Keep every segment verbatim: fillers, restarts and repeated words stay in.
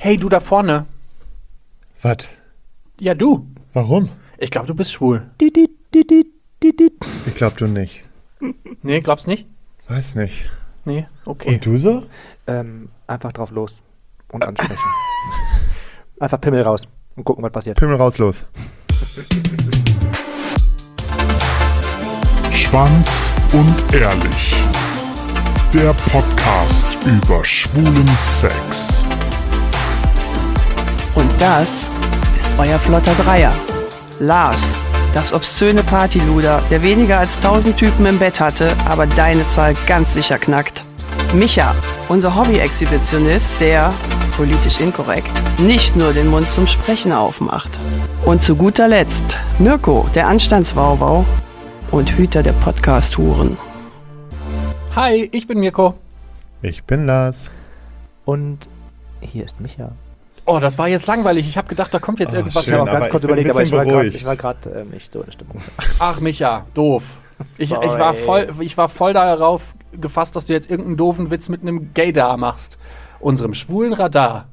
Hey, du da vorne. Was? Ja, du. Warum? Ich glaube, du bist schwul. Ich glaub, du nicht. Nee, glaubst nicht? Weiß nicht. Nee, okay. Und du so? Ähm, einfach drauf los und ansprechen. Einfach Pimmel raus und gucken, was passiert. Pimmel raus, los. Schwanz und ehrlich. Der Podcast über schwulen Sex. Und das ist euer flotter Dreier. Lars, das obszöne Partyluder, der weniger als tausend Typen im Bett hatte, aber deine Zahl ganz sicher knackt. Micha, unser Hobby-Exhibitionist, der, politisch inkorrekt, nicht nur den Mund zum Sprechen aufmacht. Und zu guter Letzt Mirko, der Anstandswauwau und Hüter der Podcast-Huren. Hi, ich bin Mirko. Ich bin Lars. Und hier ist Micha. Oh, das war jetzt langweilig. Ich habe gedacht, da kommt jetzt Oh, irgendwas. schön. Ich habe auch aber ganz kurz ich bin ein überlegt, aber ich bisschen war grad- beruhigt. ich war gerade äh, nicht so in der Stimmung. Ach, Micha, doof. Ich, ich, Sorry. war voll, ich war voll darauf gefasst, dass du jetzt irgendeinen doofen Witz mit einem Gaydar machst. Unserem schwulen Radar.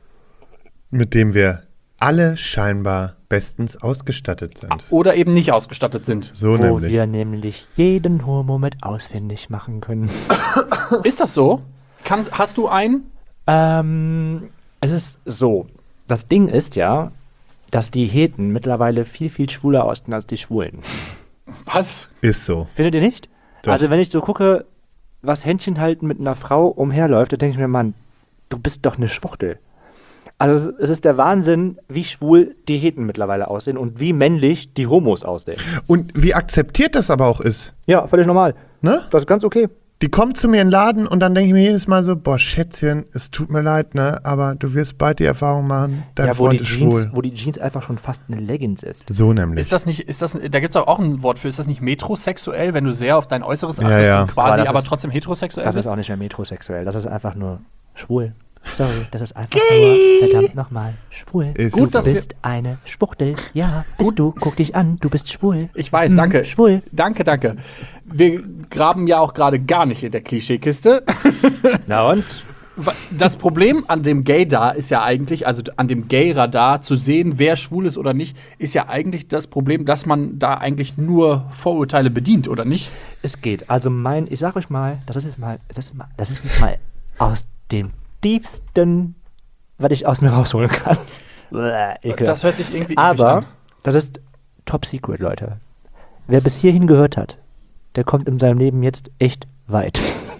Mit dem wir alle scheinbar bestens ausgestattet sind. Oder eben nicht ausgestattet sind. So Wo nämlich. wir nämlich jeden Homo mit ausfindig machen können. Ist das so? Kann, hast du einen? ähm, es ist so. Das Ding ist ja, dass die Heten mittlerweile viel, viel schwuler aussehen als die Schwulen. Was? Ist so. Findet ihr nicht? Doch. Also wenn ich so gucke, was Händchen halten mit einer Frau umherläuft, dann denke ich mir, Mann, du bist doch eine Schwuchtel. Also es, es ist der Wahnsinn, wie schwul die Heten mittlerweile aussehen und wie männlich die Homos aussehen. Und wie akzeptiert das aber auch ist. Ja, völlig normal. Ne? Das ist ganz okay. Die kommt zu mir in den Laden und dann denke ich mir jedes Mal so, boah, Schätzchen, es tut mir leid, ne? Aber du wirst bald die Erfahrung machen, dein Ja, wo die, Freund ist Jeans, schwul. wo die Jeans einfach schon fast eine Leggings ist. So nämlich. Ist das nicht, ist das, da gibt es auch ein Wort für, ist das nicht metrosexuell, wenn du sehr auf dein Äußeres Ja, achtest ja. und quasi Aber das aber ist- trotzdem heterosexuell Das bist? ist auch nicht mehr metrosexuell, das ist einfach nur schwul. Sorry, das ist einfach nur, verdammt nochmal, schwul. Ist Gut, du dass wir- bist eine Schwuchtel. Ja, bist du. Guck dich an, du bist schwul. Ich weiß, Hm, danke. Schwul. Danke, danke. Wir graben ja auch gerade gar nicht in der Klischeekiste. Na und? Das Problem an dem Gaydar ist ja eigentlich, also an dem Gay-Radar zu sehen, wer schwul ist oder nicht, ist ja eigentlich das Problem, dass man da eigentlich nur Vorurteile bedient, oder nicht? Es geht. Also mein, ich sag euch mal, das ist jetzt mal, das ist mal, das ist jetzt mal aus dem tiefsten, was ich aus mir rausholen kann. Bäh, ekelhaft. Das hört sich irgendwie eklig Aber an. das ist top secret, Leute. Wer bis hierhin gehört hat, der kommt in seinem Leben jetzt echt weit.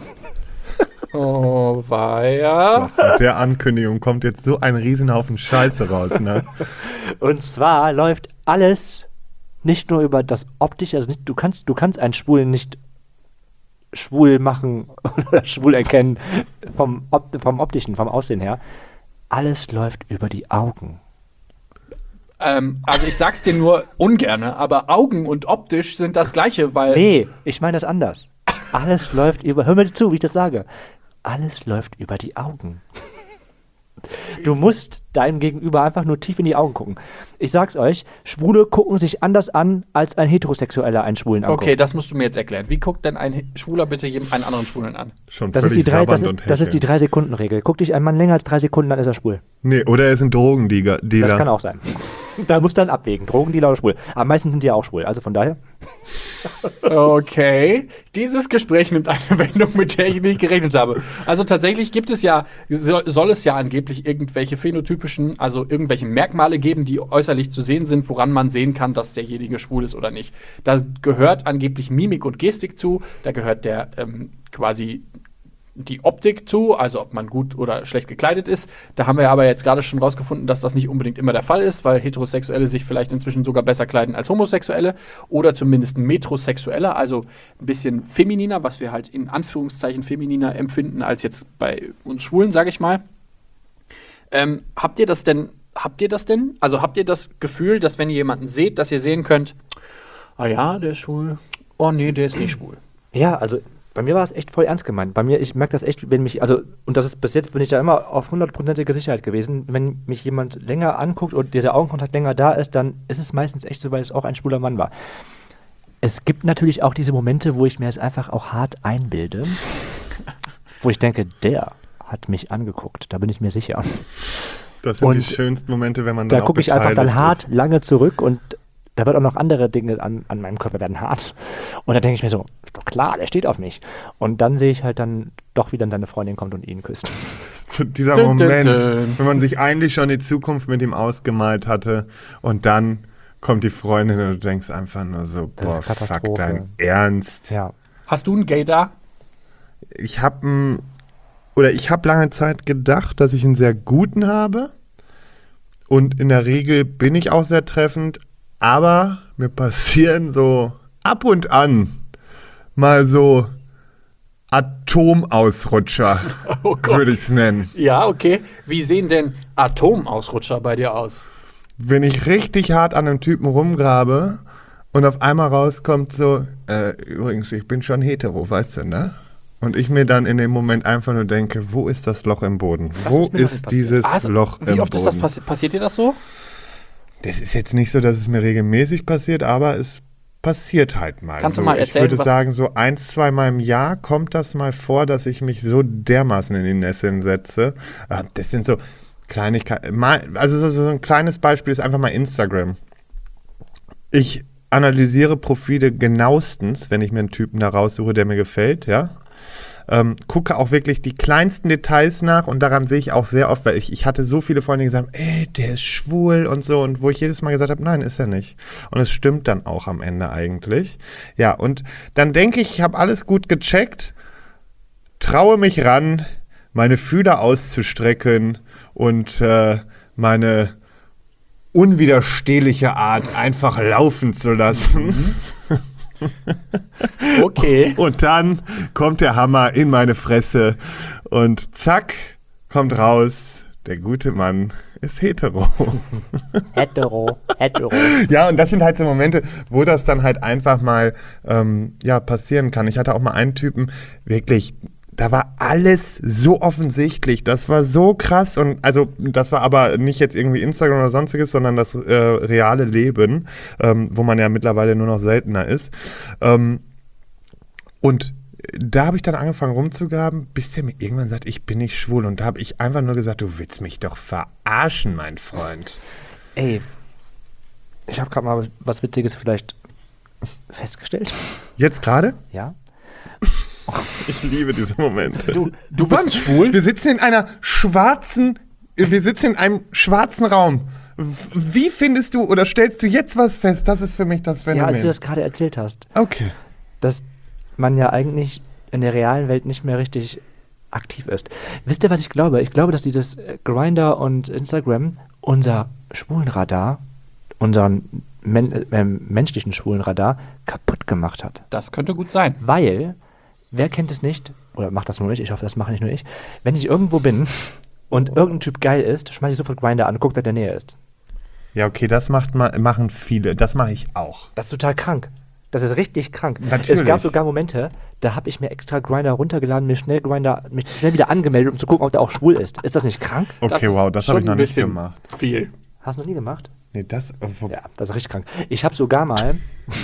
Oh, weia. Mit der Ankündigung kommt jetzt so ein Riesenhaufen Scheiße raus, ne? Und zwar läuft alles nicht nur über das Optische, also nicht, du kannst, du kannst einen Schwulen nicht schwul machen oder schwul erkennen vom, Op vom Optischen, vom Aussehen her. Alles läuft über die Augen. Ähm, also ich sag's dir nur ungerne, aber Augen und optisch sind das Gleiche, weil Nee, ich meine das anders. Alles läuft über, hör mir zu, wie ich das sage. Alles läuft über die Augen. Du musst deinem Gegenüber einfach nur tief in die Augen gucken. Ich sag's euch, Schwule gucken sich anders an, als ein Heterosexueller einen Schwulen anguckt. Okay, das musst du mir jetzt erklären. Wie guckt denn ein Schwuler bitte jeden, einen anderen Schwulen an? Schon Das ist, völlig die drei, das, sabbernd ist, und das ist die hechelnd. Drei-Sekunden-Regel. Guck dich ein Mann länger als drei Sekunden, dann ist er schwul. Nee, oder er ist ein Drogendealer. Das kann auch sein. Da musst du dann abwägen. Drogendealer oder schwul. Am meisten sind die ja auch schwul. Also von daher. Okay, dieses Gespräch nimmt eine Wendung, mit der ich nicht gerechnet habe. Also tatsächlich gibt es ja, soll, soll es ja angeblich irgendwelche phänotypischen, also irgendwelche Merkmale geben, die äußerlich zu sehen sind, woran man sehen kann, dass derjenige schwul ist oder nicht. Da gehört angeblich Mimik und Gestik zu, da gehört der ähm, quasi die Optik zu, also ob man gut oder schlecht gekleidet ist. Da haben wir aber jetzt gerade schon rausgefunden, dass das nicht unbedingt immer der Fall ist, weil Heterosexuelle sich vielleicht inzwischen sogar besser kleiden als Homosexuelle oder zumindest Metrosexueller, also ein bisschen femininer, was wir halt in Anführungszeichen femininer empfinden als jetzt bei uns Schwulen, sage ich mal. Ähm, habt ihr das denn, habt ihr das denn? Also habt ihr das Gefühl, dass wenn ihr jemanden seht, dass ihr sehen könnt, ah ja, der ist schwul, oh nee, der ist nicht schwul. Ja, also bei mir war es echt voll ernst gemeint. Bei mir, ich merke das echt, wenn mich, also, und das ist bis jetzt bin ich ja immer auf hundertprozentige Sicherheit gewesen. Wenn mich jemand länger anguckt und dieser Augenkontakt länger da ist, dann ist es meistens echt so, weil es auch ein schwuler Mann war. Es gibt natürlich auch diese Momente, wo ich mir es einfach auch hart einbilde, wo ich denke, der hat mich angeguckt, da bin ich mir sicher. Das sind Und die schönsten Momente, wenn man Da dann auch gucke ich einfach dann beteiligt hart ist. lange zurück und da wird auch noch andere Dinge an, an meinem Körper werden hart. Und da denke ich mir so, ist doch klar, der steht auf mich. Und dann sehe ich halt dann doch, wie dann seine Freundin kommt und ihn küsst. Dieser Dun, dun, Moment, dun. wenn man sich eigentlich schon die Zukunft mit ihm ausgemalt hatte und dann kommt die Freundin und du denkst einfach nur so, Das boah, ist fuck, Katastrophe. dein Ernst. Ja. Hast du einen Gay da? Ich habe oder ich habe lange Zeit gedacht, dass ich einen sehr guten habe und in der Regel bin ich auch sehr treffend, aber mir passieren so ab und an mal so Atomausrutscher, Oh Gott. würde ich es nennen. Ja, okay. Wie sehen denn Atomausrutscher bei dir aus? Wenn ich richtig hart an einem Typen rumgrabe und auf einmal rauskommt so, äh, übrigens, ich bin schon hetero, weißt du, ne? Und ich mir dann in dem Moment einfach nur denke, wo ist das Loch im Boden? Das Wo ist mir noch ist nicht passiert. dieses Also, Loch im wie oft Boden? ist das passi passiert dir das so? Das ist jetzt nicht so, dass es mir regelmäßig passiert, aber es passiert halt mal. Kannst so. du mal erzählen, Ich würde was- sagen, so ein, zwei Mal im Jahr kommt das mal vor, dass ich mich so dermaßen in die Nesseln setze. Ah, Das sind so Kleinigkeiten. Mal- Also so, so ein kleines Beispiel ist einfach mal Instagram. Ich analysiere Profile genauestens, wenn ich mir einen Typen da raussuche, der mir gefällt, ja. Ähm, gucke auch wirklich die kleinsten Details nach und daran sehe ich auch sehr oft, weil ich, ich hatte so viele Freunde, die gesagt haben, ey, der ist schwul und so und wo ich jedes Mal gesagt habe, nein, ist er nicht. Und es stimmt dann auch am Ende eigentlich. Ja, und dann denke ich, ich habe alles gut gecheckt, traue mich ran, meine Fühler auszustrecken und äh, meine unwiderstehliche Art einfach laufen zu lassen. Okay. Und dann kommt der Hammer in meine Fresse und zack, kommt raus, der gute Mann ist hetero. Hetero, hetero. Ja, und das sind halt so Momente, wo das dann halt einfach mal ähm, ja, passieren kann. Ich hatte auch mal einen Typen, wirklich, da war alles so offensichtlich, das war so krass und also das war aber nicht jetzt irgendwie Instagram oder sonstiges, sondern das äh, reale Leben, ähm, wo man ja mittlerweile nur noch seltener ist. Ähm, und da habe ich dann angefangen rumzugraben, bis der mir irgendwann sagt, ich bin nicht schwul. Und da habe ich einfach nur gesagt, du willst mich doch verarschen, mein Freund. Ey, ich habe gerade mal was Witziges vielleicht festgestellt. Jetzt gerade? Ja. Ich liebe diese Momente. Du, du bist schwul? Wir sitzen in einer schwarzen, wir sitzen in einem schwarzen Raum. Wie findest du oder stellst du jetzt was fest? Das ist für mich das Ja, Phänomen. als du das gerade erzählt hast, Okay. dass man ja eigentlich in der realen Welt nicht mehr richtig aktiv ist. Wisst ihr, was ich glaube? Ich glaube, dass dieses Grindr und Instagram unser Schwulenradar, unseren men äh, menschlichen Schwulenradar kaputt gemacht hat. Das könnte gut sein. Weil, wer kennt es nicht, oder macht das nur ich, ich hoffe, das mache nicht nur ich, wenn ich irgendwo bin und irgendein Typ geil ist, schmeiße ich sofort Grindr an, guck, dass der in der Nähe ist. Ja, okay, das macht ma- machen viele. Das mache ich auch. Das ist total krank. Das ist richtig krank. Natürlich. Es gab sogar Momente, da habe ich mir extra Grindr runtergeladen, mir schnell Grindr, mich schnell wieder angemeldet, um zu gucken, ob der auch schwul ist. Ist das nicht krank? Okay, wow, das ist habe ich schon noch ein nicht bisschen gemacht. Viel. Hast du noch nie gemacht? Nee, das. Wo, Ja, das ist richtig krank. Ich habe sogar mal,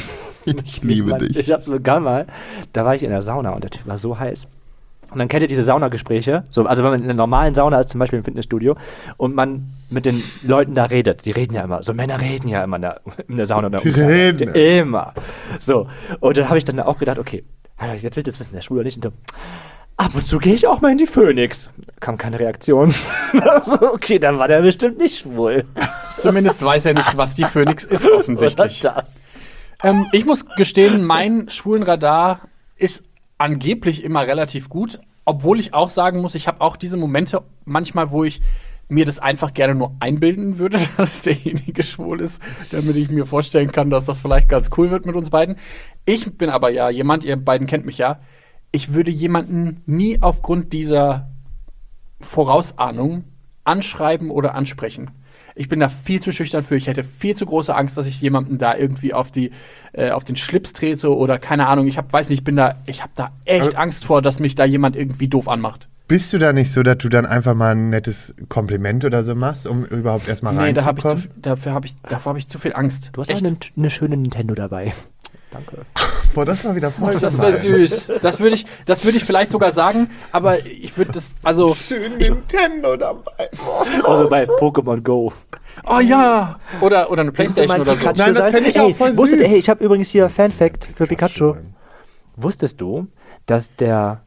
Ich liebe Mann, dich. ich habe sogar mal, da war ich in der Sauna und der Typ war so heiß. Und dann kennt ihr diese Saunagespräche, so, also wenn man in einer normalen Sauna ist, zum Beispiel im Fitnessstudio, und man mit den Leuten da redet, die reden ja immer, so Männer reden ja immer in der, in der Sauna. Die reden. Immer. So, und dann habe ich dann auch gedacht, okay, jetzt will ich das wissen, der ist schwul oder nicht. Und so, ab und zu gehe ich auch mal in die Phoenix. Kam keine Reaktion. Also, okay, dann war der bestimmt nicht schwul. Zumindest weiß er nicht, was die Phoenix ist, offensichtlich. Oder das. Ähm, ich muss gestehen, mein Schwulenradar ist angeblich immer relativ gut, obwohl ich auch sagen muss, ich habe auch diese Momente manchmal, wo ich mir das einfach gerne nur einbilden würde, dass derjenige schwul ist, damit ich mir vorstellen kann, dass das vielleicht ganz cool wird mit uns beiden. Ich bin aber ja jemand, ihr beiden kennt mich ja, ich würde jemanden nie aufgrund dieser Vorausahnung anschreiben oder ansprechen. Ich bin da viel zu schüchtern für. Ich hätte viel zu große Angst, dass ich jemanden da irgendwie auf die äh, auf den Schlips trete oder keine Ahnung. Ich hab, weiß nicht, ich bin da, ich habe da echt Aber Angst vor, dass mich da jemand irgendwie doof anmacht. Bist du da nicht so, dass du dann einfach mal ein nettes Kompliment oder so machst, um überhaupt erstmal Nee, da hab ich zu, reinzukommen? dafür habe ich, davor habe ich zu viel Angst. Du hast Echt? auch eine, eine schöne Nintendo dabei. Danke. Boah, das war wieder voll. Das wäre süß. Das würde ich, das würde ich vielleicht sogar sagen, aber ich würde das, also. Schön Nintendo dabei. Also bei Pokémon Go. Oh ja! Oder, oder eine Playstation oder so. Pikachu Nein, das sein? fände ich Ey, auch voll wusstet, süß. Hey, ich habe übrigens hier Fan-Fact für Pikachu. sein. Wusstest du, dass der,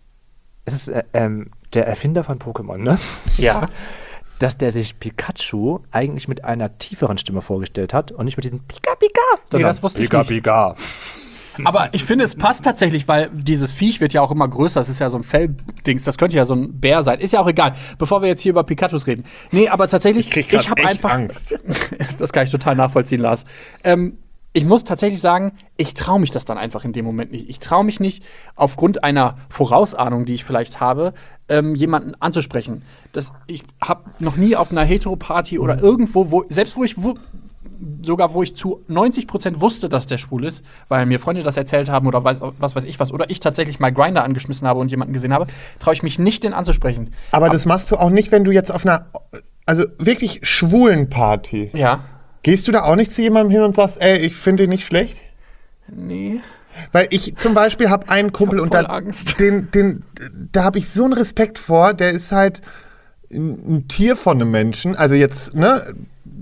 es ist äh, ähm, der Erfinder von Pokémon, ne? Ja. Dass der sich Pikachu eigentlich mit einer tieferen Stimme vorgestellt hat und nicht mit diesem Pika Pika, sondern das wusste ich Pika nicht. Pika. Aber ich finde, es passt tatsächlich, weil dieses Viech wird ja auch immer größer. Das ist ja so ein Felldings. Das könnte ja so ein Bär sein. Ist ja auch egal. Bevor wir jetzt hier über Pikachus reden. Nee, aber tatsächlich, Ich krieg ich, grad habe echt einfach. Angst. Das kann ich total nachvollziehen, Lars. Ähm, ich muss tatsächlich sagen, ich traue mich das dann einfach in dem Moment nicht. Ich traue mich nicht, aufgrund einer Vorausahnung, die ich vielleicht habe, ähm, jemanden anzusprechen. Das, ich habe noch nie auf einer Hetero-Party oder irgendwo, wo, selbst wo ich wo, sogar wo ich zu neunzig Prozent wusste, dass der schwul ist, weil mir Freunde das erzählt haben oder weiß, was weiß ich was, oder ich tatsächlich mal Grindr angeschmissen habe und jemanden gesehen habe, traue ich mich nicht, den anzusprechen. Aber das machst du auch nicht, wenn du jetzt auf einer, also wirklich schwulen Party. Ja. Gehst du da auch nicht zu jemandem hin und sagst, ey, ich finde ihn nicht schlecht? Nee. Weil ich zum Beispiel habe einen Kumpel hab und voll da, Angst. den, den, da habe ich so einen Respekt vor. Der ist halt ein, ein Tier von einem Menschen. Also jetzt, ne,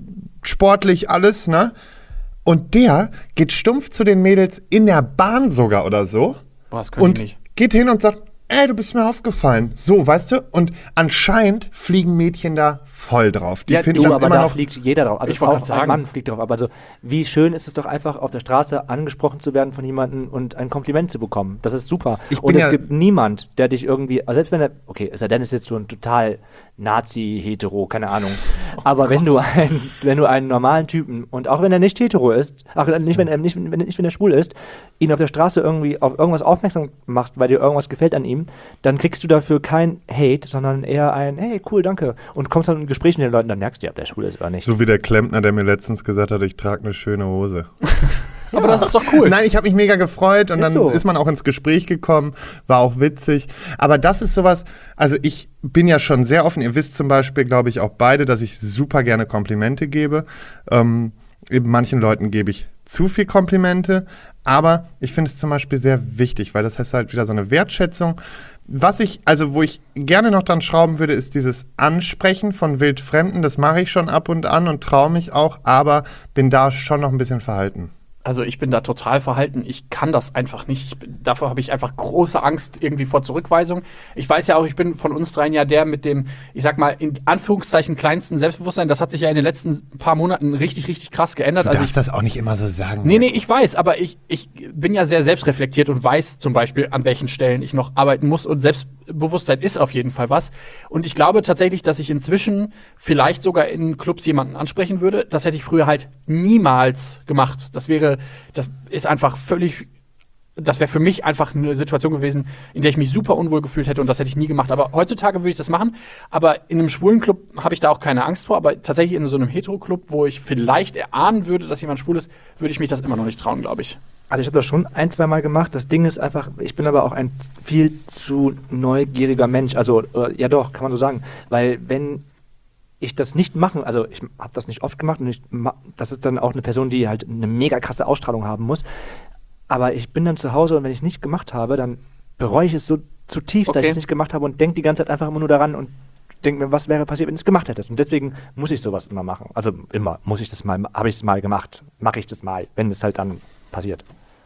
sportlich alles, ne? Und der geht stumpf zu den Mädels in der Bahn sogar oder so. Boah, das kann Und ich nicht. geht hin und sagt, ey, du bist mir aufgefallen. So, weißt du? Und anscheinend fliegen Mädchen da voll drauf. Die Ja, finden du, das aber immer da noch. fliegt jeder drauf. Also Ich wollte auch grad sagen. ein Mann fliegt drauf. Aber also, wie schön ist es doch einfach, auf der Straße angesprochen zu werden von jemandem und ein Kompliment zu bekommen. Das ist super. Ich Und bin es ja- gibt niemand, der dich irgendwie, also selbst wenn er, okay, es sei denn, ist jetzt so ein total Nazi-Hetero, keine Ahnung. Aber wenn du ein, wenn du einen normalen Typen und auch wenn er nicht hetero ist, ach, nicht wenn er nicht, wenn, nicht wenn er schwul ist, ihn auf der Straße irgendwie auf irgendwas aufmerksam machst, weil dir irgendwas gefällt an ihm, dann kriegst du dafür kein Hate, sondern eher ein, hey, cool, danke. Und kommst dann in Gespräch mit den Leuten, dann merkst du ja, ob der schwul ist oder nicht. So wie der Klempner, der mir letztens gesagt hat, ich trage eine schöne Hose. Aber das ist doch cool. Nein, ich habe mich mega gefreut und Ist dann so. ist man auch ins Gespräch gekommen, war auch witzig. Aber das ist sowas, also ich bin ja schon sehr offen. Ihr wisst zum Beispiel, glaube ich, auch beide, dass ich super gerne Komplimente gebe. Ähm, eben manchen Leuten gebe ich zu viel Komplimente, aber ich finde es zum Beispiel sehr wichtig, weil das heißt halt wieder so eine Wertschätzung. Was ich, also wo ich gerne noch dran schrauben würde, ist dieses Ansprechen von Wildfremden. Das mache ich schon ab und an und traue mich auch, aber bin da schon noch ein bisschen verhalten. Also ich bin da total verhalten. Ich kann das einfach nicht. Ich bin, davor habe ich einfach große Angst irgendwie vor Zurückweisung. Ich weiß ja auch, ich bin von uns dreien ja der mit dem, ich sag mal, in Anführungszeichen kleinsten Selbstbewusstsein. Das hat sich ja in den letzten paar Monaten richtig, richtig krass geändert. Du Also darfst ich, das auch nicht immer so sagen. nee, nee, ich weiß, aber ich, ich bin ja sehr selbstreflektiert und weiß zum Beispiel, an welchen Stellen ich noch arbeiten muss. Und Selbstbewusstsein ist auf jeden Fall was. Und ich glaube tatsächlich, dass ich inzwischen vielleicht sogar in Clubs jemanden ansprechen würde. Das hätte ich früher halt niemals gemacht. Das wäre Das ist einfach völlig, das wäre für mich einfach eine Situation gewesen, in der ich mich super unwohl gefühlt hätte und das hätte ich nie gemacht. Aber heutzutage würde ich das machen. Aber in einem schwulen Club habe ich da auch keine Angst vor. Aber tatsächlich in so einem Hetero-Club, wo ich vielleicht erahnen würde, dass jemand schwul ist, würde ich mich das immer noch nicht trauen, glaube ich. Also ich habe das schon ein, zwei Mal gemacht. Das Ding ist einfach, ich bin aber auch ein viel zu neugieriger Mensch. Also äh, ja doch, kann man so sagen. Weil wenn ich das nicht machen, also ich habe das nicht oft gemacht und ich, das ist dann auch eine Person, die halt eine mega krasse Ausstrahlung haben muss. Aber ich bin dann zu Hause und wenn ich es nicht gemacht habe, dann bereue ich es so zutiefst, dass Okay. ich es nicht gemacht habe und denke die ganze Zeit einfach immer nur daran und denke mir, was wäre passiert, wenn du es gemacht hättest. Und deswegen muss ich sowas immer machen. Also immer muss ich das mal, habe ich es mal gemacht, mache ich das mal, wenn es halt dann passiert.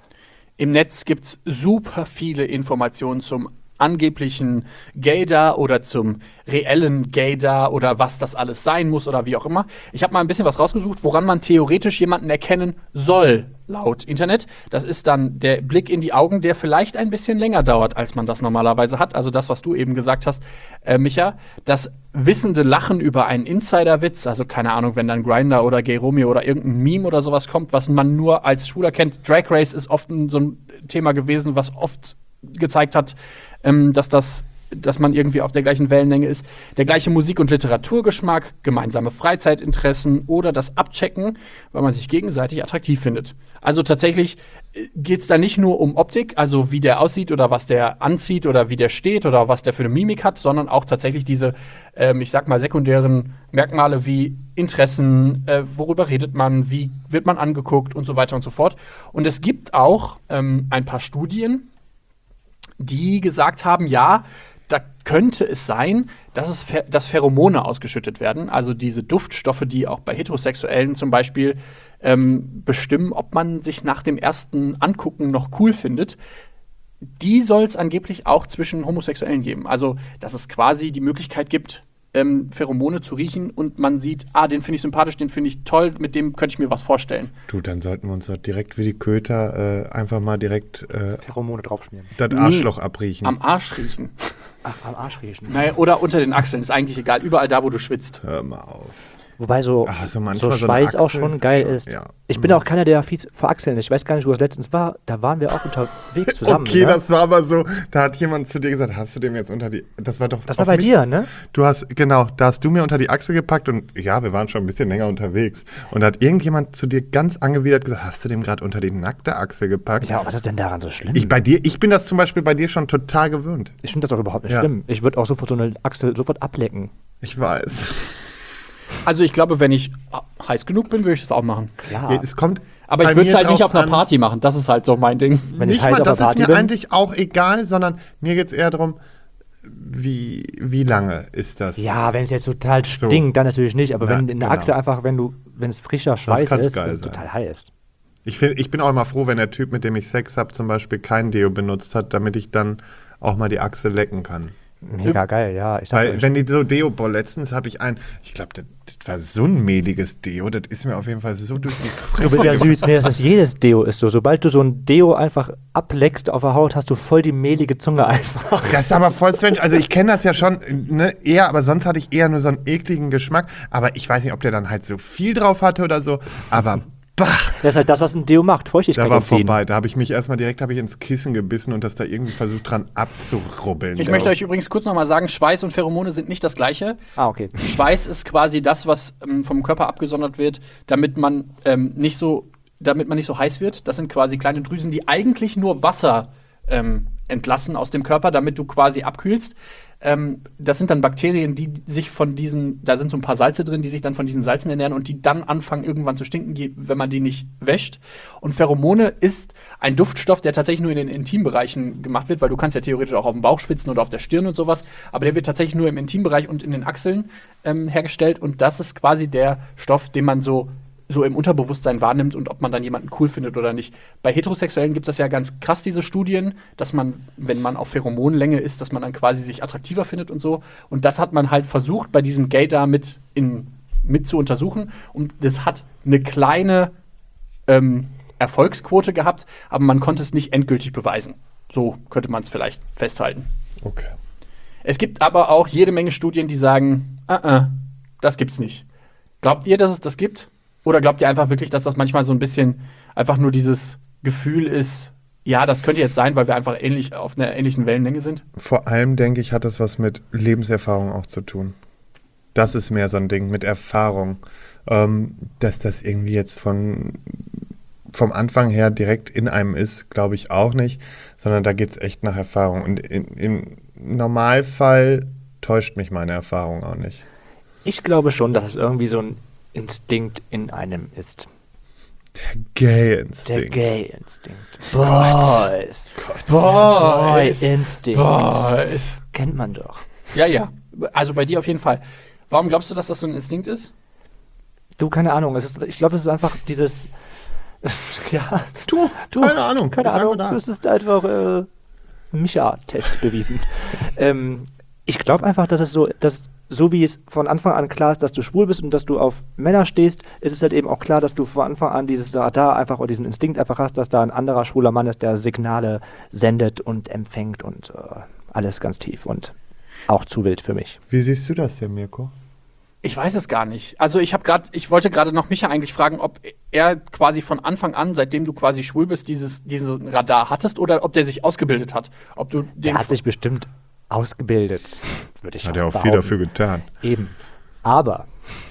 Im Netz gibt es super viele Informationen zum angeblichen Gaydar oder zum reellen Gaydar oder was das alles sein muss oder wie auch immer. Ich habe mal ein bisschen was rausgesucht, woran man theoretisch jemanden erkennen soll, laut Internet. Das ist dann der Blick in die Augen, der vielleicht ein bisschen länger dauert, als man das normalerweise hat. Also das, was du eben gesagt hast, äh, Micha. Das wissende Lachen über einen Insiderwitz, also keine Ahnung, wenn dann Grindr oder Gay Romeo oder irgendein Meme oder sowas kommt, was man nur als Schwuler kennt. Drag Race ist oft ein, so ein Thema gewesen, was oft gezeigt hat, ähm, dass das, dass man irgendwie auf der gleichen Wellenlänge ist. Der gleiche Musik- und Literaturgeschmack, gemeinsame Freizeitinteressen oder das Abchecken, weil man sich gegenseitig attraktiv findet. Also tatsächlich geht es da nicht nur um Optik, also wie der aussieht oder was der anzieht oder wie der steht oder was der für eine Mimik hat, sondern auch tatsächlich diese, ähm, ich sag mal, sekundären Merkmale wie Interessen, äh, worüber redet man, wie wird man angeguckt und so weiter und so fort. Und es gibt auch ähm, ein paar Studien, die gesagt haben, ja, da könnte es sein, dass, es Pher- dass Pheromone ausgeschüttet werden, also diese Duftstoffe, die auch bei Heterosexuellen zum Beispiel ähm, bestimmen, ob man sich nach dem ersten Angucken noch cool findet. Die soll es angeblich auch zwischen Homosexuellen geben. Also, dass es quasi die Möglichkeit gibt, ähm, Pheromone zu riechen und man sieht, ah, den finde ich sympathisch, den finde ich toll, mit dem könnte ich mir was vorstellen. Du, dann sollten wir uns doch direkt wie die Köter äh, einfach mal direkt äh, Pheromone draufschmieren. das Arschloch abriechen. Am Arsch riechen. Ach, am Arsch riechen. Naja, oder unter den Achseln, ist eigentlich egal. Überall da, wo du schwitzt. Hör mal auf. Wobei so, Ach, so so manchmal so eine Schweiß auch Achsel schon geil schon, ist. ja. Ich bin Mhm. auch keiner, der fies vor Achseln ist. Ich weiß gar nicht, wo das letztens war. Da waren wir auch unterwegs zusammen. Okay, ne? das war aber so, da hat jemand zu dir gesagt, hast du dem jetzt unter die, das war doch Das war auf bei mich- dir, ne? Du hast, genau, da hast du mir unter die Achsel gepackt und ja, wir waren schon ein bisschen länger unterwegs. Und da hat irgendjemand zu dir ganz angewidert gesagt, hast du dem gerade unter die nackte Achsel gepackt? Ja, was ist denn daran so schlimm? Ich, bei dir, ich bin das zum Beispiel bei dir schon total gewöhnt. Ich finde das auch überhaupt nicht Ja. schlimm. Ich würde auch sofort so eine Achsel sofort ablecken. Ich weiß. Also ich glaube, wenn ich heiß genug bin, würde ich das auch machen. Ja, Ja, es kommt Aber bei ich würde es mir halt nicht drauf auf einer an- Party machen. Das ist halt so mein Ding. wenn ich Nicht heiß mal, auf das der ist Party mir bin. eigentlich auch egal, sondern mir geht es eher darum, wie, wie lange ist das? Ja, wenn es jetzt total stinkt, dann natürlich nicht. Aber Ja, wenn in der genau. Achsel einfach, wenn du, wenn es frischer Schweiß kann's ist, geil ist es sein. total heiß. Ich, find, ich bin auch immer froh, wenn der Typ, mit dem ich Sex habe, zum Beispiel kein Deo benutzt hat, damit ich dann auch mal die Achsel lecken kann. Mega geil, ja. Ich sag Weil, euch, wenn die so Deo, boah, letztens habe ich ein, ich glaube, das, das war so ein mehliges Deo, das ist mir auf jeden Fall so durch die Fresse du bist ja gefallen. süß. Nee, das ist jedes Deo ist so. Sobald du so ein Deo einfach ableckst auf der Haut, hast du voll die mehlige Zunge einfach. Das ist aber voll strange. Also ich kenne das ja schon, ne, eher, aber sonst hatte ich eher nur so einen ekligen Geschmack. Aber ich weiß nicht, ob der dann halt so viel drauf hatte oder so. Aber bah, Das ist halt das, was ein Deo macht. Feuchtigkeit da war entziehen. vorbei. Da habe ich mich erstmal direkt habe ich ins Kissen gebissen und das da irgendwie versucht dran abzurubbeln. Ich So. möchte euch übrigens kurz noch mal sagen, Schweiß und Pheromone sind nicht das Gleiche. Ah, okay. Schweiß ist quasi das, was ähm, vom Körper abgesondert wird, damit man ähm, nicht so, damit man nicht so heiß wird. Das sind quasi kleine Drüsen, die eigentlich nur Wasser ähm, entlassen aus dem Körper, damit du quasi abkühlst. Ähm, das sind dann Bakterien, die sich von diesen, da sind so ein paar Salze drin, die sich dann von diesen Salzen ernähren und die dann anfangen irgendwann zu stinken, je- wenn man die nicht wäscht. Und Pheromone ist ein Duftstoff, der tatsächlich nur in den Intimbereichen gemacht wird, weil du kannst ja theoretisch auch auf dem Bauch schwitzen oder auf der Stirn und sowas, aber der wird tatsächlich nur im Intimbereich und in den Achseln ähm, hergestellt und das ist quasi der Stoff, den man so so im Unterbewusstsein wahrnimmt und ob man dann jemanden cool findet oder nicht. Bei Heterosexuellen gibt es das ja ganz krass, diese Studien, dass man, wenn man auf Pheromonlänge ist, dass man dann quasi sich attraktiver findet und so. Und das hat man halt versucht, bei diesem Gay da mit, in, mit zu untersuchen. Und das hat eine kleine ähm, Erfolgsquote gehabt, aber man konnte es nicht endgültig beweisen. So könnte man es vielleicht festhalten. Okay. Es gibt aber auch jede Menge Studien, die sagen, ah, ah, das gibt's nicht. Glaubt ihr, dass es das gibt? Oder glaubt ihr einfach wirklich, dass das manchmal so ein bisschen einfach nur dieses Gefühl ist, ja, das könnte jetzt sein, weil wir einfach ähnlich auf einer ähnlichen Wellenlänge sind? Vor allem, denke ich, hat das was mit Lebenserfahrung auch zu tun. Das ist mehr so ein Ding mit Erfahrung. Ähm, dass das irgendwie jetzt von, vom Anfang her direkt in einem ist, glaube ich auch nicht, sondern da geht es echt nach Erfahrung. Und in, im Normalfall täuscht mich meine Erfahrung auch nicht. Ich glaube schon, dass es irgendwie so ein Instinkt in einem ist. Der Gay-Instinkt. Der Gay-Instinkt. Boys. Boys. Boy-Instinkt. Boys. Kennt man doch. Ja, ja. Also bei dir auf jeden Fall. Warum glaubst du, dass das so ein Instinkt ist? Du, keine Ahnung. Es ist, ich glaube, es ist einfach dieses. ja, Du, du, keine Ahnung. Keine ist einfach Ahnung. da. Das ist einfach äh, Micha-Test bewiesen. ähm, ich glaube einfach, dass es so, dass so wie es von Anfang an klar ist, dass du schwul bist und dass du auf Männer stehst, ist es halt eben auch klar, dass du von Anfang an dieses Radar einfach oder diesen Instinkt einfach hast, dass da ein anderer schwuler Mann ist, der Signale sendet und empfängt und äh, alles ganz tief und auch zu wild für mich. Wie siehst du das denn, Mirko? Ich weiß es gar nicht. Also ich habe gerade, ich wollte gerade noch Micha eigentlich fragen, ob er quasi von Anfang an, seitdem du quasi schwul bist, dieses diesen Radar hattest oder ob der sich ausgebildet hat. Ob du den Der hat sich bestimmt ausgebildet, würde ich Hat fast er auch viel behaupten. dafür getan. Eben. Aber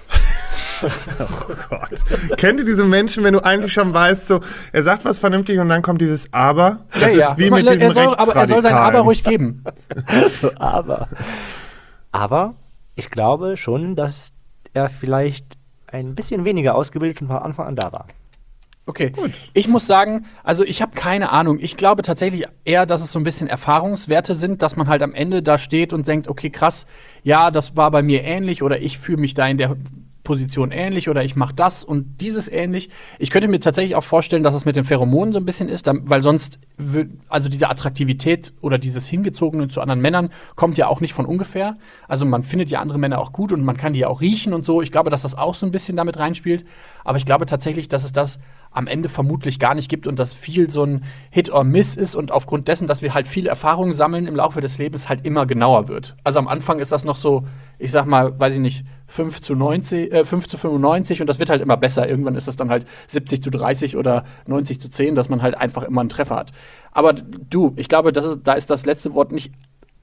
Gott. Kennt ihr diese Menschen, wenn du eigentlich schon weißt, so, er sagt was vernünftig und dann kommt dieses Aber? Das ja, ja. ist wie mit er diesem soll, aber er soll sein Rechtsradikalen. Aber ruhig geben. aber, aber ich glaube schon, dass er vielleicht ein bisschen weniger ausgebildet und von Anfang an da war. Okay, gut. Ich muss sagen, also ich habe keine Ahnung. Ich glaube tatsächlich eher, dass es so ein bisschen Erfahrungswerte sind, dass man halt am Ende da steht und denkt, okay, krass, ja, das war bei mir ähnlich oder ich fühle mich da in der Position ähnlich oder ich mache das und dieses ähnlich. Ich könnte mir tatsächlich auch vorstellen, dass es mit den Pheromonen so ein bisschen ist, weil sonst, also diese Attraktivität oder dieses Hingezogene zu anderen Männern kommt ja auch nicht von ungefähr. Also man findet ja andere Männer auch gut und man kann die ja auch riechen und so. Ich glaube, dass das auch so ein bisschen damit reinspielt. Aber ich glaube tatsächlich, dass es das am Ende vermutlich gar nicht gibt und dass viel so ein Hit or Miss ist und aufgrund dessen, dass wir halt viel Erfahrung sammeln im Laufe des Lebens, halt immer genauer wird. Also am Anfang ist das noch so, ich sag mal, weiß ich nicht, fünf zu neunzig, äh, fünf zu fünfundneunzig und das wird halt immer besser. Irgendwann ist das dann halt siebzig zu dreißig oder neunzig zu zehn, dass man halt einfach immer einen Treffer hat. Aber du, ich glaube, das ist, da ist das letzte Wort nicht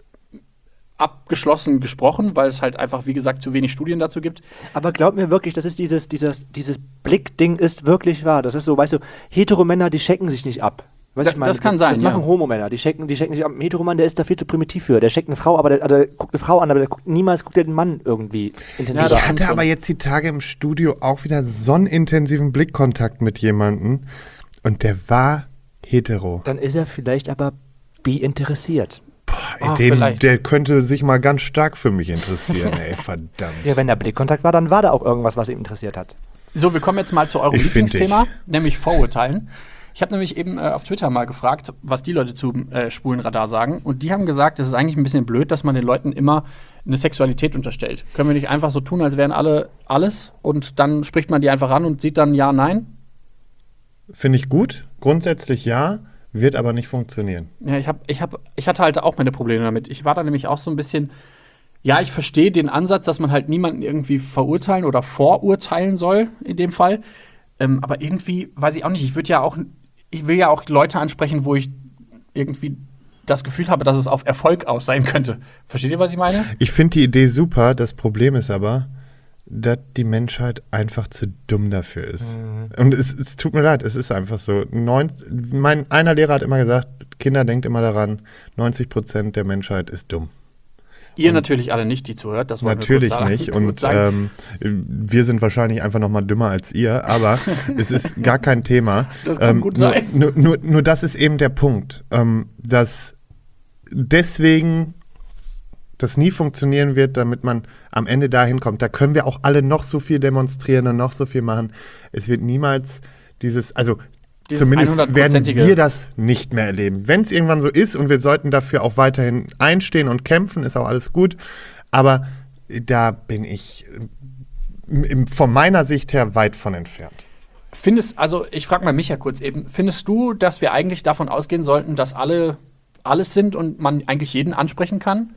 abgeschlossen gesprochen, weil es halt einfach, wie gesagt, zu wenig Studien dazu gibt. Aber glaub mir wirklich, das ist dieses, dieses, dieses Blickding ist wirklich wahr. Das ist so, weißt du, Heteromänner, die checken sich nicht ab. Weißt Da- ich meine, das kann das, sein, Das machen ja. Homomänner, die checken, die checken sich ab. Ein Heteromann, der ist da viel zu primitiv für. Der checkt eine Frau, aber der, also der guckt eine Frau an, aber der guckt, niemals guckt der den Mann irgendwie intensiver Ja, das Ich an. hatte aber jetzt die Tage im Studio auch wieder so einen intensiven Blickkontakt mit jemandem und der war hetero. Dann ist er vielleicht aber bi interessiert. Ey, Ah, dem, vielleicht. der könnte sich mal ganz stark für mich interessieren, ey, verdammt. Ja, wenn da Blickkontakt war, dann war da auch irgendwas, was ihn interessiert hat. So, wir kommen jetzt mal zu eurem Ich find Lieblingsthema, nämlich Vorurteilen. Ich habe nämlich eben äh, auf Twitter mal gefragt, was die Leute zu äh, Schwulenradar sagen. Und die haben gesagt, es ist eigentlich ein bisschen blöd, dass man den Leuten immer eine Sexualität unterstellt. Können wir nicht einfach so tun, als wären alle alles und dann spricht man die einfach an und sieht dann ja, nein? Finde ich gut, grundsätzlich ja, wird aber nicht funktionieren. Ja, ich, hab, ich, hab, ich hatte halt auch meine Probleme damit. Ich war da nämlich auch so ein bisschen, ja, ich verstehe den Ansatz, dass man halt niemanden irgendwie verurteilen oder vorurteilen soll, in dem Fall. Ähm, aber irgendwie, weiß ich auch nicht, ich würde ja auch, ich will ja auch Leute ansprechen, wo ich irgendwie das Gefühl habe, dass es auf Erfolg aus sein könnte. Versteht ihr, was ich meine? Ich finde die Idee super, das Problem ist aber, dass die Menschheit einfach zu dumm dafür ist. Und es, es tut mir leid, es ist einfach so. Neun, mein einer Lehrer hat immer gesagt, Kinder, denkt immer daran, neunzig Prozent der Menschheit ist dumm. Ihr natürlich alle nicht, die zuhört. Das wollen wir Natürlich kurz sagen- nicht. kurz Und sagen. ähm, wir sind wahrscheinlich einfach noch mal dümmer als ihr, aber es ist gar kein Thema. Das kann gut sein. Nur, nur, nur das ist eben der Punkt, ähm, dass deswegen das nie funktionieren wird, damit man am Ende dahin kommt. Da können wir auch alle noch so viel demonstrieren und noch so viel machen. Es wird niemals dieses, also Dieses zumindest werden hundertprozentige wir das nicht mehr erleben. Wenn es irgendwann so ist und wir sollten dafür auch weiterhin einstehen und kämpfen, ist auch alles gut. Aber da bin ich im- von meiner Sicht her weit von entfernt. Findest, also ich frage mal Micha kurz eben, findest du, dass wir eigentlich davon ausgehen sollten, dass alle alles sind und man eigentlich jeden ansprechen kann?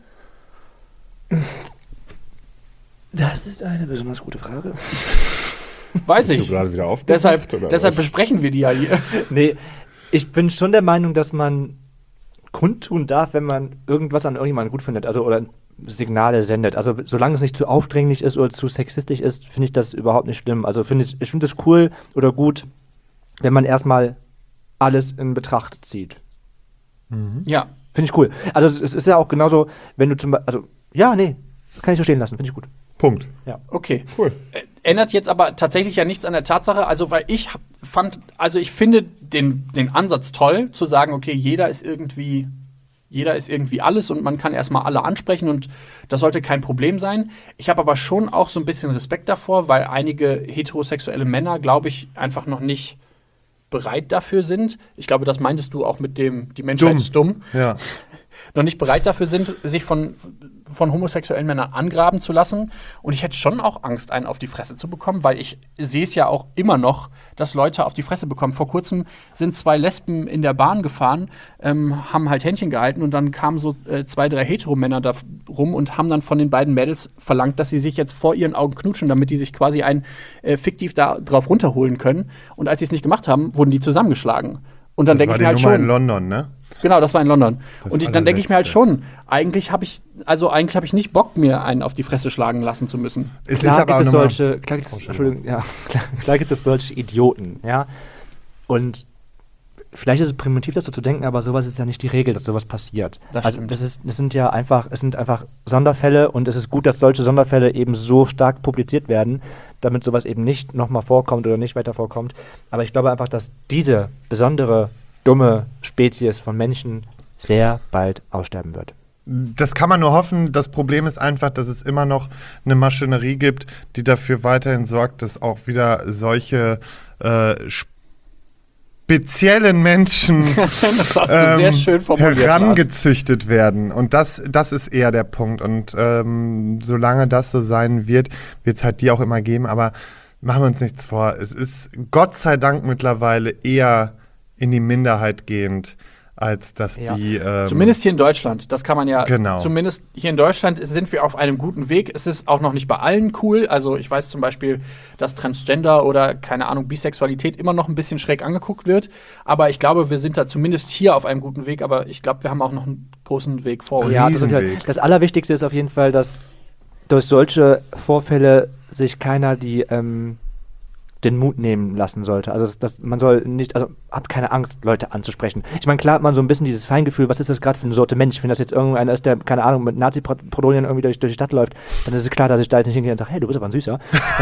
Das ist eine besonders gute Frage. Weiß Bist du ich. gerade wieder aufgewacht, Deshalb, oder deshalb was? besprechen wir die ja hier. Nee, ich bin schon der Meinung, dass man kundtun darf, wenn man irgendwas an irgendjemanden gut findet, also oder Signale sendet. Also solange es nicht zu aufdringlich ist oder zu sexistisch ist, finde ich das überhaupt nicht schlimm. Also finde ich, ich finde es cool oder gut, wenn man erstmal alles in Betracht zieht. Ja. Finde ich cool. Also es, es ist ja auch genauso, wenn du zum Beispiel, also ja, nee, kann ich so stehen lassen, finde ich gut. Punkt. Okay. Cool. Ä- Ändert jetzt aber tatsächlich ja nichts an der Tatsache, also weil ich hab- fand, also ich finde den, den Ansatz toll, zu sagen, okay, jeder ist irgendwie, jeder ist irgendwie alles und man kann erstmal alle ansprechen und das sollte kein Problem sein. Ich habe aber schon auch so ein bisschen Respekt davor, weil einige heterosexuelle Männer, glaube ich, einfach noch nicht bereit dafür sind. Ich glaube, das meintest du auch mit dem, die Menschheit Dumm. ist dumm. Ja. Noch nicht bereit dafür sind, sich von, von homosexuellen Männern angraben zu lassen. Und ich hätte schon auch Angst, einen auf die Fresse zu bekommen, weil ich sehe es ja auch immer noch, dass Leute auf die Fresse bekommen. Vor kurzem sind zwei Lesben in der Bahn gefahren, ähm, haben halt Händchen gehalten und dann kamen so äh, zwei, drei Heteromänner da rum und haben dann von den beiden Mädels verlangt, dass sie sich jetzt vor ihren Augen knutschen, damit die sich quasi ein äh, fiktiv da drauf runterholen können. Und als sie es nicht gemacht haben, wurden die zusammengeschlagen. Und dann Das denke war ich die mir halt Nummer in schon. London, ne? Genau, das war in London. Das und ich, dann denke ich mir halt allerletzte. schon, eigentlich habe ich, also eigentlich habe ich nicht Bock, mir einen auf die Fresse schlagen lassen zu müssen. Es Klar ist aber auch gibt es nochmal. solche, klar gibt es, Entschuldigung, ja, klar, klar gibt es solche Idioten, ja. Und vielleicht ist es primitiv, das so zu denken, aber sowas ist ja nicht die Regel, dass sowas passiert. Das also stimmt. das ist, das sind ja einfach, es sind einfach Sonderfälle und es ist gut, dass solche Sonderfälle eben so stark publiziert werden, damit sowas eben nicht nochmal vorkommt oder nicht weiter vorkommt. Aber ich glaube einfach, dass diese besondere, dumme Spezies von Menschen sehr bald aussterben wird. Das kann man nur hoffen. Das Problem ist einfach, dass es immer noch eine Maschinerie gibt, die dafür weiterhin sorgt, dass auch wieder solche äh, speziellen Menschen Das hast du sehr schön formuliert, herangezüchtet werden. Und das, das ist eher der Punkt. Und ähm, solange das so sein wird, wird es halt die auch immer geben. Aber machen wir uns nichts vor. Es ist Gott sei Dank mittlerweile eher in die Minderheit gehend, als dass Ja. die ähm, Zumindest hier in Deutschland, das kann man ja, Genau. zumindest hier in Deutschland sind wir auf einem guten Weg. Es ist auch noch nicht bei allen cool. Also ich weiß zum Beispiel, dass Transgender oder, keine Ahnung, Bisexualität immer noch ein bisschen schräg angeguckt wird. Aber ich glaube, wir sind da zumindest hier auf einem guten Weg. Aber ich glaube, wir haben auch noch einen großen Weg vor uns. Ja, das, ist Riesenweg. halt, das Allerwichtigste ist auf jeden Fall, dass durch solche Vorfälle sich keiner die ähm, den Mut nehmen lassen sollte. Also das, das, man soll nicht, also habt keine Angst, Leute anzusprechen. Ich meine, klar hat man so ein bisschen dieses Feingefühl, was ist das gerade für eine Sorte Mensch? Wenn das jetzt irgendeiner ist, der, keine Ahnung, mit Nazi-Prodolien irgendwie durch, durch die Stadt läuft, dann ist es klar, dass ich da jetzt nicht hingehe und sage, hey, du bist aber ein Süßer.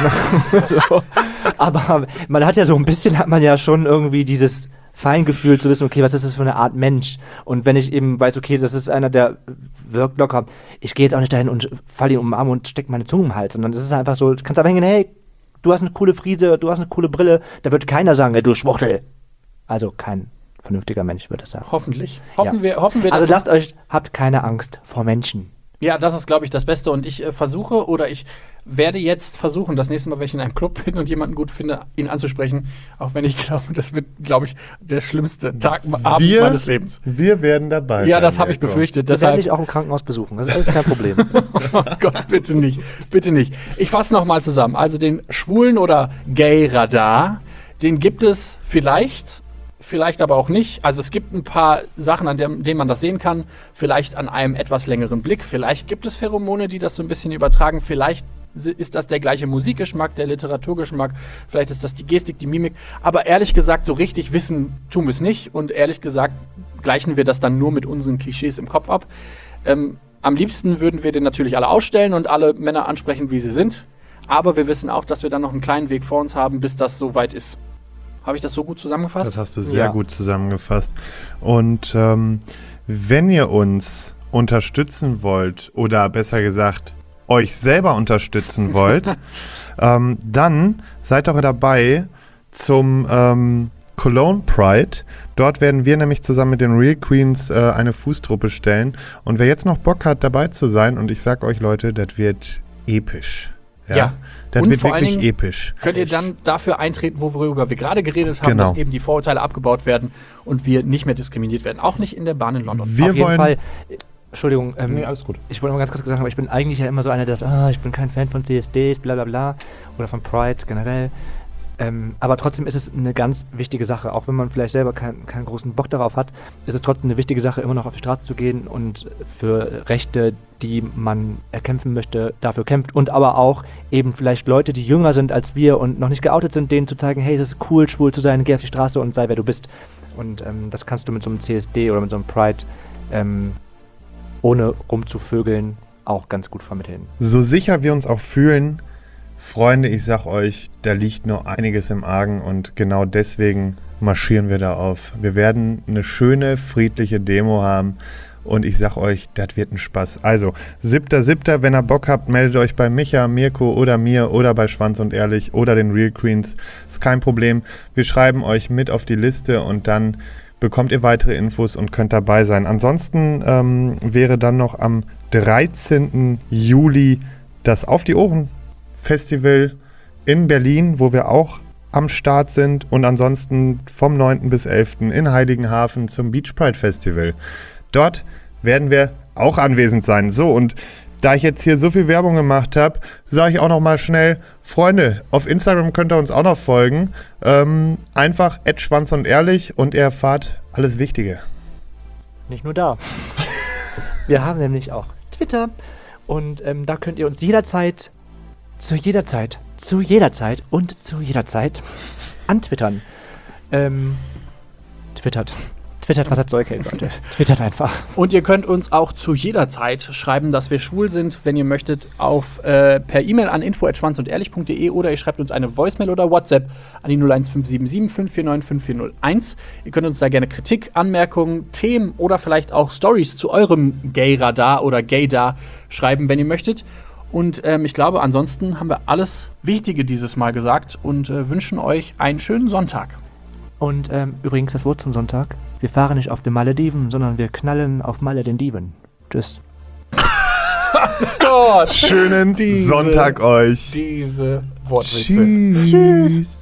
So. Aber man hat ja so ein bisschen, hat man ja schon irgendwie dieses Feingefühl zu wissen, okay, was ist das für eine Art Mensch? Und wenn ich eben weiß, okay, das ist einer, der wirkt locker, ich gehe jetzt auch nicht dahin und falle ihn um den Arm und stecke meine Zunge im Hals, sondern es ist einfach so, du kannst einfach hingehen, hey, du hast eine coole Frise, du hast eine coole Brille, da wird keiner sagen, hey, du Schwuchtel. Also kein vernünftiger Mensch würde das sagen. Hoffentlich. Hoffen Ja. wir, hoffen wir, dass Also lasst euch, habt keine Angst vor Menschen. Ja, das ist, glaube ich, das Beste. Und ich äh, versuche oder ich werde jetzt versuchen, das nächste Mal, wenn ich in einem Club bin und jemanden gut finde, ihn anzusprechen. Auch wenn ich glaube, das wird, glaube ich, der schlimmste Tag, Abend Wir- meines Lebens. Wir werden dabei Ja, sein. das habe ich Mirko. befürchtet. Das werde Deshalb, ich auch im Krankenhaus besuchen. Das ist alles kein Problem. oh Gott, bitte nicht. Bitte nicht. Ich fasse nochmal zusammen. Also den Schwulen- oder Gay-Radar, den gibt es vielleicht, vielleicht aber auch nicht. Also es gibt ein paar Sachen, an dem- denen man das sehen kann. Vielleicht an einem etwas längeren Blick. Vielleicht gibt es Pheromone, die das so ein bisschen übertragen. Vielleicht si- ist das der gleiche Musikgeschmack, der Literaturgeschmack. Vielleicht ist das die Gestik, die Mimik. Aber ehrlich gesagt, so richtig wissen tun wir es nicht. Und ehrlich gesagt gleichen wir das dann nur mit unseren Klischees im Kopf ab. Ähm, am liebsten würden wir den natürlich alle ausstellen und alle Männer ansprechen, wie sie sind. Aber wir wissen auch, dass wir dann noch einen kleinen Weg vor uns haben, bis das soweit ist. Habe ich das so gut zusammengefasst? Das hast du sehr Ja. gut zusammengefasst. Und ähm, wenn ihr uns unterstützen wollt, oder besser gesagt, euch selber unterstützen wollt, ähm, dann seid doch dabei zum ähm, Cologne Pride. Dort werden wir nämlich zusammen mit den Real Queens äh, eine Fußtruppe stellen. Und wer jetzt noch Bock hat, dabei zu sein, und ich sag euch, Leute, das wird episch. Ja. Ja. Das Und wird vor allen wirklich Dingen episch. Könnt ihr dann dafür eintreten, worüber wir gerade geredet haben, Genau. dass eben die Vorurteile abgebaut werden und wir nicht mehr diskriminiert werden. Auch nicht in der Bahn in London. Wir Auf jeden wollen. Fall. Entschuldigung, ähm, Nee, alles gut. ich wollte noch ganz kurz sagen, aber ich bin eigentlich ja immer so einer, der sagt, ah, ich bin kein Fan von C S Ds, bla bla bla, oder von Pride generell. Ähm, aber trotzdem ist es eine ganz wichtige Sache, auch wenn man vielleicht selber kein, keinen großen Bock darauf hat, ist es trotzdem eine wichtige Sache, immer noch auf die Straße zu gehen und für Rechte, die man erkämpfen möchte, dafür kämpft. Und aber auch eben vielleicht Leute, die jünger sind als wir und noch nicht geoutet sind, denen zu zeigen, hey, es ist cool, schwul zu sein, geh auf die Straße und sei, wer du bist. Und ähm, das kannst du mit so einem C S D oder mit so einem Pride, ähm, ohne rumzuvögeln, auch ganz gut vermitteln. So sicher wir uns auch fühlen, Freunde, ich sag euch, da liegt noch einiges im Argen und genau deswegen marschieren wir da auf. Wir werden eine schöne, friedliche Demo haben und ich sag euch, das wird ein Spaß. Also, siebter siebter, wenn ihr Bock habt, meldet euch bei Micha, Mirko oder mir oder bei Schwanz und Ehrlich oder den Real Queens. Ist kein Problem. Wir schreiben euch mit auf die Liste und dann bekommt ihr weitere Infos und könnt dabei sein. Ansonsten ähm, wäre dann noch am dreizehnten Juli das Auf die Ohren Festival in Berlin, wo wir auch am Start sind, und ansonsten vom neunten bis elften in Heiligenhafen zum Beach Pride Festival. Dort werden wir auch anwesend sein. So, und da ich jetzt hier so viel Werbung gemacht habe, sage ich auch noch mal schnell, Freunde, auf Instagram könnt ihr uns auch noch folgen. Ähm, einfach at Schwanz und Ehrlich und ihr erfahrt alles Wichtige. Nicht nur da. Wir haben nämlich auch Twitter und ähm, da könnt ihr uns jederzeit, zu jeder Zeit, zu jeder Zeit und zu jeder Zeit antwittern. Ähm, twittert. Twittert, was das Zeug hält, Leute. Twittert einfach. Und ihr könnt uns auch zu jeder Zeit schreiben, dass wir schwul sind, wenn ihr möchtet, auf, äh, per E-Mail an info at schwanz und ehrlich punkt de oder ihr schreibt uns eine Voicemail oder WhatsApp an die null eins fünf sieben sieben fünf vier neun fünf vier null eins. Ihr könnt uns da gerne Kritik, Anmerkungen, Themen oder vielleicht auch Stories zu eurem Gay-Radar oder Gaydar schreiben, wenn ihr möchtet. Und ähm, ich glaube, ansonsten haben wir alles Wichtige dieses Mal gesagt und äh, wünschen euch einen schönen Sonntag. Und ähm, übrigens das Wort zum Sonntag. Wir fahren nicht auf den Malediven, sondern wir knallen auf Malle den Dieven. Tschüss. Gott. Schönen Diese- Sonntag euch. Diese Wortwitze. Tschüss. Tschüss.